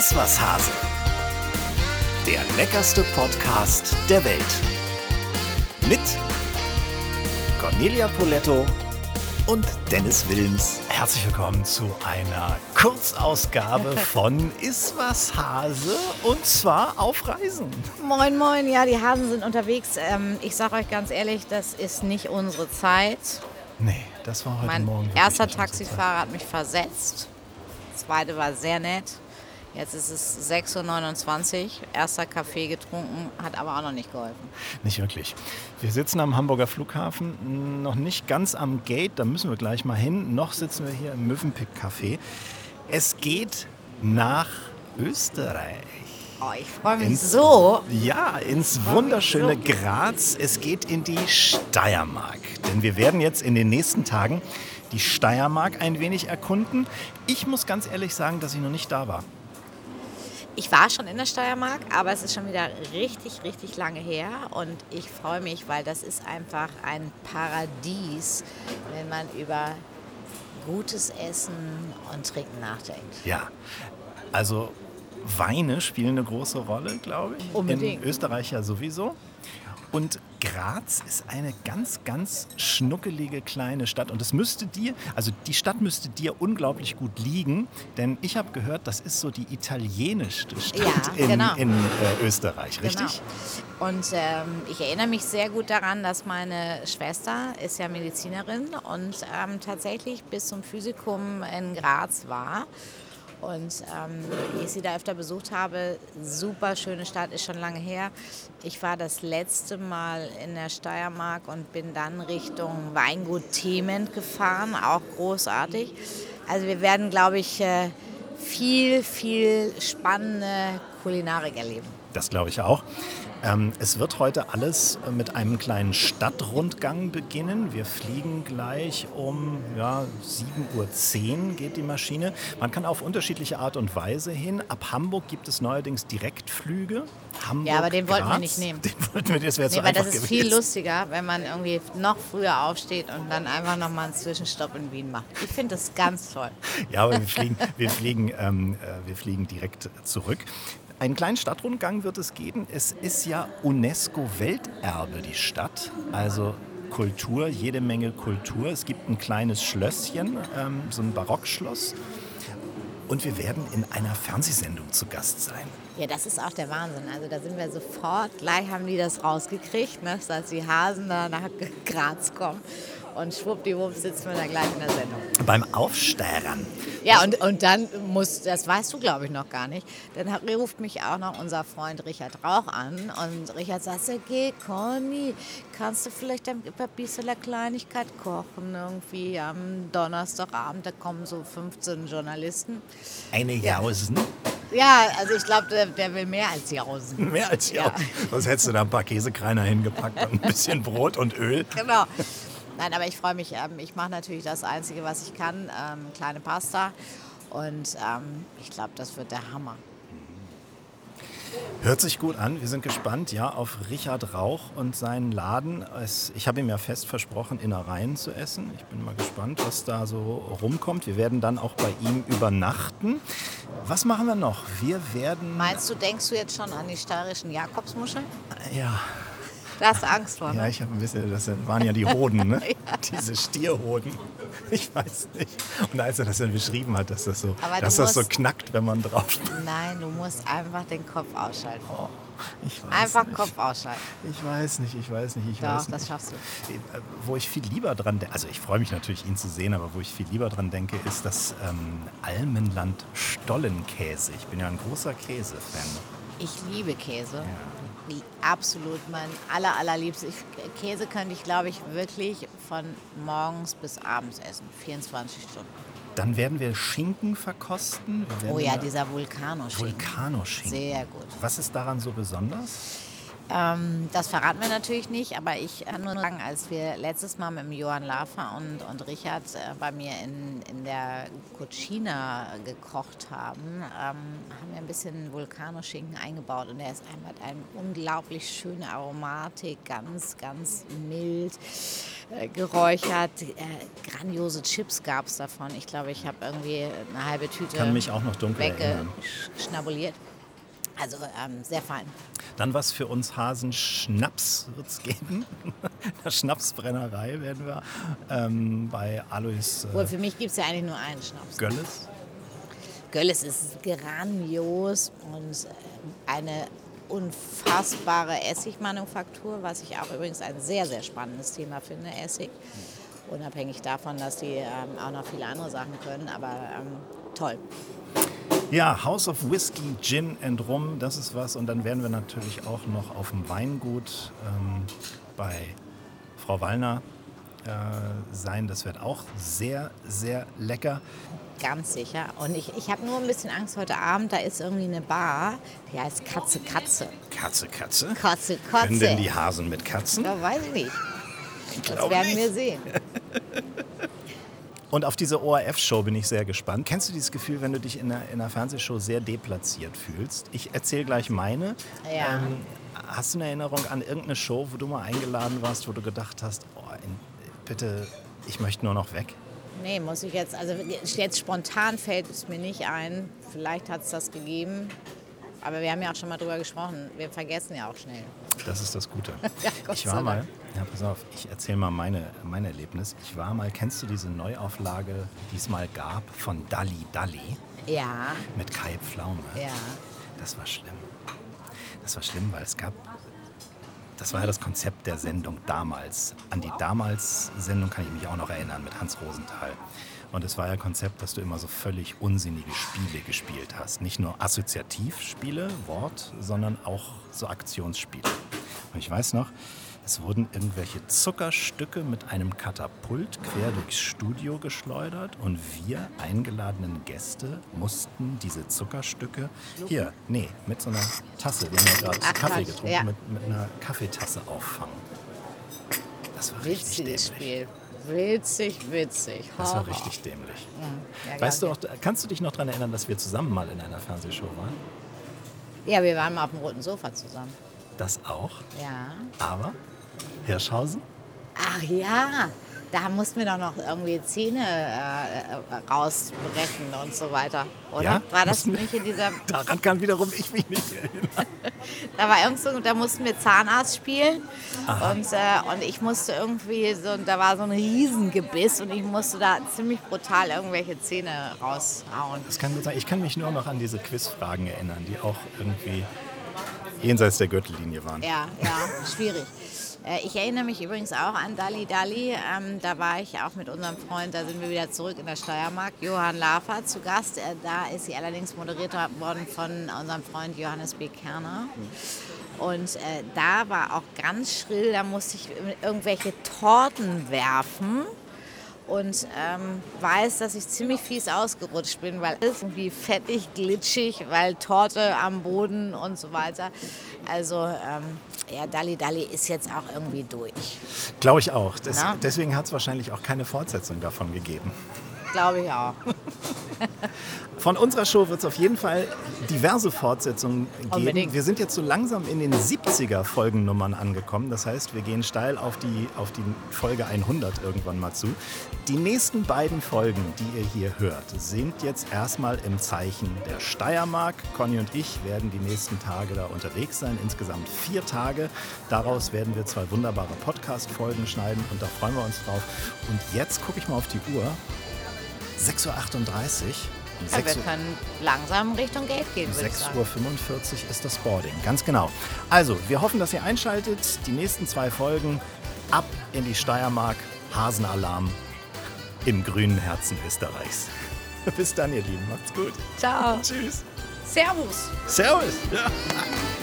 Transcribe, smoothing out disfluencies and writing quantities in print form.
Iss was, Hase? Der leckerste Podcast der Welt. Mit Cornelia Poletto und Dennis Wilms. Herzlich willkommen zu einer Kurzausgabe von Iss was, Hase? Und zwar auf Reisen. Moin, moin. Ja, die Hasen sind unterwegs. Ich sage euch ganz ehrlich, das ist nicht unsere Zeit. Nee, das war heute Mein Morgen. erster Taxifahrer hat mich versetzt. Das zweite war sehr nett. Jetzt ist es 6.29 Uhr. Erster Kaffee getrunken, hat aber auch noch nicht geholfen. Nicht wirklich. Wir sitzen am Hamburger Flughafen, noch nicht ganz am Gate, da müssen wir gleich mal hin. Noch sitzen wir hier im Mövenpick-Café. Es geht nach Österreich. Oh, ich freue mich so. Ja, ins wunderschöne Graz. Es geht in die Steiermark. Denn wir werden jetzt in den nächsten Tagen die Steiermark ein wenig erkunden. Ich muss ganz ehrlich sagen, dass ich noch nicht da war. Ich war schon in der Steiermark, aber es ist schon wieder richtig, richtig lange her. Und ich freue mich, weil das ist einfach ein Paradies, wenn man über gutes Essen und Trinken nachdenkt. Ja, also Weine spielen eine große Rolle, glaube ich. Unbedingt. In Österreich ja sowieso. Und Graz ist eine ganz, ganz schnuckelige kleine Stadt. Und es müsste dir, also die Stadt müsste dir unglaublich gut liegen. Denn ich habe gehört, das ist so die italienischste Stadt in Österreich, richtig? Genau. Und ich erinnere mich sehr gut daran, dass meine Schwester ist ja Medizinerin und tatsächlich bis zum Physikum in Graz war. Und ich sie da öfter besucht habe, super schöne Stadt, ist schon lange her. Ich war das letzte Mal in der Steiermark und bin dann Richtung Weingut Thement gefahren, auch großartig. Also wir werden, glaube ich, viel spannende Kulinarik erleben. Das glaube ich auch. Es wird heute alles mit einem kleinen Stadtrundgang beginnen. Wir fliegen gleich um 7.10 Uhr geht die Maschine. Man kann auf unterschiedliche Art und Weise hin. Ab Hamburg gibt es neuerdings Direktflüge. Hamburg, ja, aber den wollten wir Graz. nicht nehmen. Den wollten wir, das wäre zu weil einfach das ist gewesen. viel lustiger, wenn man irgendwie noch früher aufsteht und dann einfach nochmal einen Zwischenstopp in Wien macht. Ich finde das ganz toll. Ja, aber wir fliegen direkt zurück. Einen kleinen Stadtrundgang wird es geben. Es ist ja UNESCO-Welterbe, die Stadt. Also Kultur, jede Menge Kultur. Es gibt ein kleines Schlösschen, so ein Barockschloss. Und wir werden in einer Fernsehsendung zu Gast sein. Ja, das ist auch der Wahnsinn. Also da sind wir sofort, gleich haben die das rausgekriegt, ne, dass die Hasen da nach Graz kommen. Und schwuppdiwupp sitzen wir da gleich in der Sendung. Beim Aufsteigern. Ja, und dann das weißt du, glaube ich, noch gar nicht, dann ruft mich auch noch unser Freund Richard Rauch an. Und Richard sagt, geh, Conny, kannst du vielleicht ein bisschen eine Kleinigkeit kochen? Irgendwie am Donnerstagabend, da kommen so 15 Journalisten. Eine Jausen. Ja, also ich glaube, der will mehr als Jausen. Mehr als Jausen. Ja. Sonst hättest du da ein paar Käsekreiner hingepackt und ein bisschen Brot und Öl. Genau. Nein, aber ich freue mich. Ich mache natürlich das Einzige, was ich kann, kleine Pasta. Und ich glaube, das wird der Hammer. Hört sich gut an. Wir sind gespannt, auf Richard Rauch und seinen Laden. Ich habe ihm ja fest versprochen, Innereien zu essen. Ich bin mal gespannt, was da so rumkommt. Wir werden dann auch bei ihm übernachten. Was machen wir noch? Denkst du jetzt schon an die steirischen Jakobsmuscheln? Ja. Da hast du Angst vor, ne? Ja, ich habe ein bisschen, das waren ja die Hoden, ne? Ja. Diese Stierhoden. Ich weiß nicht. Und als er das dann beschrieben hat, dass das so knackt, wenn man drauf. Nein, du musst einfach den Kopf ausschalten. Oh, ich weiß einfach nicht. Kopf ausschalten. Ich weiß nicht. Doch, das schaffst du. Wo ich viel lieber dran denke, also ich freue mich natürlich, ihn zu sehen, aber wo ich viel lieber dran denke, ist das Almenland Stollenkäse. Ich bin ja ein großer Käse-Fan. Ich liebe Käse. Ja. Absolut mein allerliebstes. Käse könnte ich, glaube ich, wirklich von morgens bis abends essen. 24 Stunden. Dann werden wir Schinken verkosten. Dieser Vulcano-Schinken. Vulcano-Schinken. Sehr gut. Was ist daran so besonders? Das verraten wir natürlich nicht, aber ich kann nur sagen, als wir letztes Mal mit dem Johann Lafer und Richard bei mir in der Cucina gekocht haben, haben wir ein bisschen Vulcano-Schinken eingebaut und der ist einfach eine unglaublich schöne Aromatik, ganz, ganz mild. geräuchert. Grandiose Chips gab es davon. Ich glaube, ich habe irgendwie eine halbe Tüte Kann mich auch noch dunkel erinnern. weggeschnabuliert. Also sehr fein. Dann was für uns Hasen, Schnaps wird es geben. Der Schnapsbrennerei werden wir bei Alois Für mich gibt es ja eigentlich nur einen Schnaps. Gölles. Gölles ist grandios und eine unfassbare Essigmanufaktur, was ich auch übrigens ein sehr, sehr spannendes Thema finde, Essig. Unabhängig davon, dass die auch noch viele andere Sachen können, aber toll. Ja, House of Whiskey, Gin and Rum, das ist was. Und dann werden wir natürlich auch noch auf dem Weingut bei Frau Wallner sein. Das wird auch sehr, sehr lecker. Ganz sicher. Und ich habe nur ein bisschen Angst heute Abend. Da ist irgendwie eine Bar, die heißt Katze, Katze. Katze, Katze? Katze, Katze. Können denn die Hasen mit Katzen? Ja, weiß ich nicht. Das werden wir sehen. Und auf diese ORF-Show bin ich sehr gespannt. Kennst du dieses Gefühl, wenn du dich in einer Fernsehshow sehr deplatziert fühlst? Ich erzähle gleich meine. Ja. Hast du eine Erinnerung an irgendeine Show, wo du mal eingeladen warst, wo du gedacht hast, bitte, ich möchte nur noch weg? Nee, muss ich jetzt, also jetzt spontan fällt es mir nicht ein. Vielleicht hat es das gegeben. Aber wir haben ja auch schon mal drüber gesprochen. Wir vergessen ja auch schnell. Das ist das Gute. Ja, Gott Ich war mal, pass auf, ich erzähle mal mein Erlebnis. Ich war mal, kennst du diese Neuauflage, die es mal gab, von Dalli Dalli? Ja. Mit Kai Pflaume. Ja. Das war schlimm. Das war schlimm, weil das war ja das Konzept der Sendung damals. An die damals Sendung kann ich mich auch noch erinnern mit Hans Rosenthal. Und es war ja ein Konzept, dass du immer so völlig unsinnige Spiele gespielt hast. Nicht nur Assoziativspiele, Wort, sondern auch so Aktionsspiele. Und ich weiß noch, es wurden irgendwelche Zuckerstücke mit einem Katapult quer durchs Studio geschleudert und wir eingeladenen Gäste mussten diese Zuckerstücke mit so einer Tasse, wir haben ja gerade Kaffee getrunken, ja. mit einer Kaffeetasse auffangen. Das war richtig dämlich. Spiel. Witzig. Das war richtig dämlich. Ja, weißt du auch, kannst du dich noch daran erinnern, dass wir zusammen mal in einer Fernsehshow waren? Ja, wir waren mal auf dem roten Sofa zusammen. Das auch? Ja. Aber Hirschhausen? Ach ja, da mussten wir doch noch irgendwie Zähne rausbrechen und so weiter, oder? Ja? War das nicht in dieser... Daran kann wiederum ich mich nicht erinnern. Da war irgend so, da mussten wir Zahnarzt spielen und ich musste irgendwie so, da war so ein Riesengebiss und ich musste da ziemlich brutal irgendwelche Zähne raushauen. Das kann gut sein. Ich kann mich nur noch an diese Quizfragen erinnern, die auch irgendwie jenseits der Gürtellinie waren. Ja, schwierig. Ich erinnere mich übrigens auch an Dalli Dalli. Da war ich auch mit unserem Freund, da sind wir wieder zurück in der Steiermark, Johann Lafer zu Gast. Da ist sie allerdings moderiert worden von unserem Freund Johannes B. Kerner. Und da war auch ganz schrill, da musste ich irgendwelche Torten werfen. Und weiß, dass ich ziemlich fies ausgerutscht bin, weil es irgendwie fettig, glitschig, weil Torte am Boden und so weiter. Also Dalli Dalli ist jetzt auch irgendwie durch. Glaube ich auch. Deswegen hat es wahrscheinlich auch keine Fortsetzung davon gegeben. Glaube ich auch. Von unserer Show wird es auf jeden Fall diverse Fortsetzungen geben. Unbedingt. Wir sind jetzt so langsam in den 70er-Folgennummern angekommen. Das heißt, wir gehen steil auf die Folge 100 irgendwann mal zu. Die nächsten beiden Folgen, die ihr hier hört, sind jetzt erstmal im Zeichen der Steiermark. Conny und ich werden die nächsten Tage da unterwegs sein. Insgesamt 4 Tage. Daraus werden wir 2 wunderbare Podcast-Folgen schneiden und da freuen wir uns drauf. Und jetzt gucke ich mal auf die Uhr. 6.38 Uhr. Ja, wir können langsam Richtung Gate gehen, würde ich 6.45 sagen. Uhr ist das Boarding, ganz genau. Also, wir hoffen, dass ihr einschaltet. Die nächsten 2 Folgen ab in die Steiermark. Hasenalarm im grünen Herzen Österreichs. Bis dann, ihr Lieben. Macht's gut. Ciao. Tschüss. Servus. Servus. Ja.